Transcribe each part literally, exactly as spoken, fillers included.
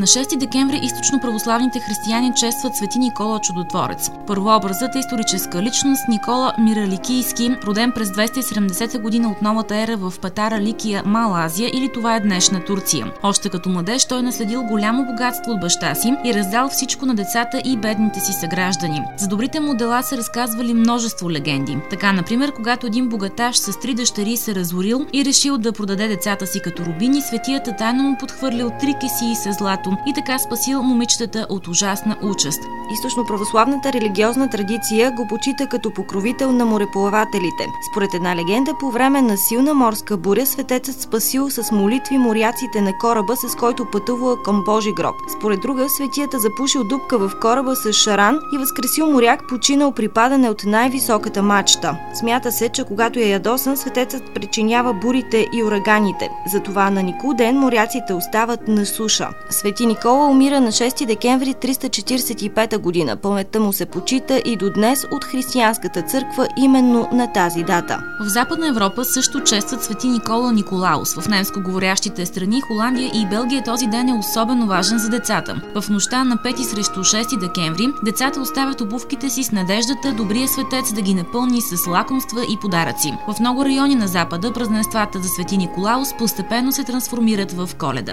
На шести декември източно-православните християни честват свети Никола Чудотворец. Първообразът е историческа личност Никола Мираликийски, роден през двеста и седемдесета година от новата ера в Петара Ликия, Мала Азия, или това е днешна Турция. Още като младеж той наследил голямо богатство от баща си и раздал всичко на децата и бедните си съграждани. За добрите му дела се разказвали множество легенди. Така, например, когато един богаташ с три дъщери се разорил и решил да продаде децата си като рубини, светията тайно му подхвърлил три кесии с злато и така спасил момичетата от ужасна участ. Източно-православната религиозна традиция го почита като покровител на мореплавателите. Според една легенда, по време на силна морска буря светецът спасил с молитви моряците на кораба, с който пътувал към Божи гроб. Според друга, светията запушил дупка в кораба с шаран и възкресил моряк, починал при падане от най-високата мачта. Смята се, че когато е ядосан, светецът причинява бурите и ураганите. Затова на Никоден моряците остават на суша. Свети Никола умира на шести декември триста четиридесет и пета година. Паметта му се почита и до днес от християнската църква именно на тази дата. В Западна Европа също честват свети Никола Николаус. В немско говорящите страни, Холандия и Белгия, този ден е особено важен за децата. В нощта на пети срещу шести декември децата оставят обувките си с надеждата добрия светец да ги напълни с лакомства и подаръци. В много райони на Запада празненствата за свети Николаус постепенно се трансформират в Коледа.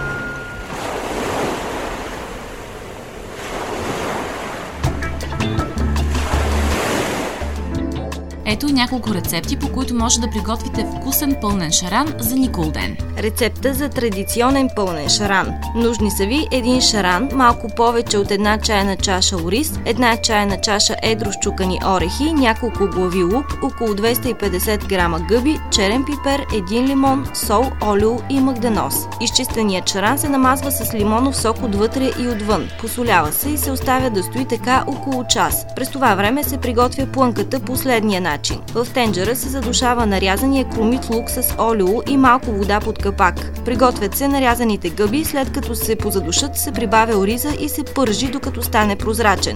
Ето и няколко рецепти, по които може да приготвите вкусен пълнен шаран за Николден. Рецепта за традиционен пълнен шаран. Нужни са ви един шаран, малко повече от една чайна чаша ориз, една чайна чаша едро счукани орехи, няколко глави лук, около двеста и петдесет грама гъби, черен пипер, един лимон, сол, олио и магданоз. Изчистеният шаран се намазва с лимонов сок отвътре и отвън. Посолява се и се оставя да стои така около час. През това време се приготвя плънката по следния начин. В тенджера се задушава нарязания кромит лук с олио и малко вода под капак. Приготвят се нарязаните гъби, след като се позадушат, се прибавя ориза и се пържи, докато стане прозрачен.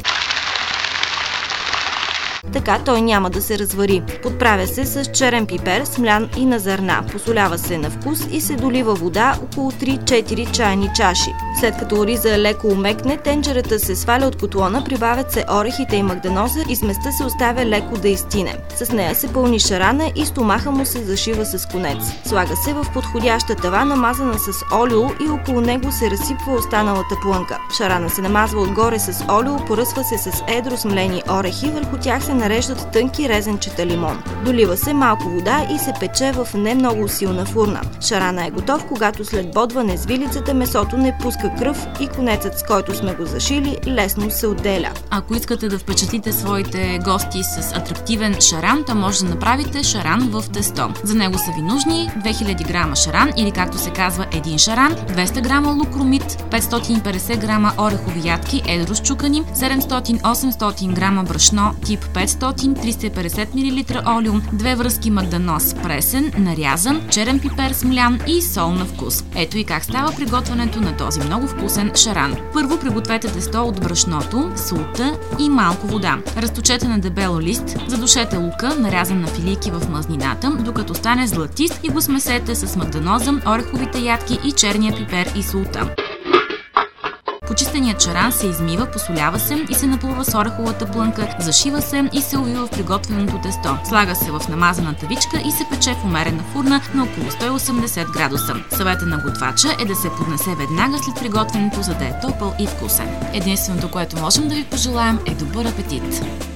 Така той няма да се развари. Подправя се с черен пипер, смлян и на зърна. Посолява се на вкус и се долива вода около три-четири чайни чаши. След като ориза леко умекне, тенджерата се сваля от котлона, прибавят се орехите и магданоза и сместа се оставя леко да изстине. С нея се пълни шарана и стомаха му се зашива с конец. Слага се в подходяща тава, намазана с олио, и около него се разсипва останалата плънка. Шарана се намазва отгоре с олио, поръсва се с едро смлени орехи, върху тях се нареждат тънки резенчета лимон. Долива се малко вода и се пече в не много силна фурна. Шарана е готов, когато след бодване с вилицата месото не пуска кръв и конецът, с който сме го зашили, лесно се отделя. Ако искате да впечатлите своите гости с атрактивен шаран, то може да направите шаран в тесто. За него са ви нужни две хиляди грама шаран, или както се казва един шаран, двеста грама лук ромит, петстотин и петдесет грама орехови ядки едро счукани, седемстотин до осемстотин грама брашно тип петстотин, триста и петдесет милилитра олио, две връзки магданоз пресен, нарязан, черен пипер смлян и сол на вкус. Ето и как става приготвянето на този много вкусен шаран. Първо пригответе тесто от брашното, солта и малко вода. Разточете на дебело лист, задушете лука, нарязан на филийки в мазнината, докато стане златист, и го смесете с магданоза, ореховите ядки и черния пипер и солта. Почистеният шаран се измива, посолява се и се напълва с ореховата плънка, зашива се и се увива в приготвеното тесто. Слага се в намазаната вичка и се пече в умерена фурна на около сто и осемдесет градуса. Съветът на готвача е да се поднесе веднага след приготвянето, за да е топъл и вкусен. Единственото, което можем да ви пожелаем, е добър апетит!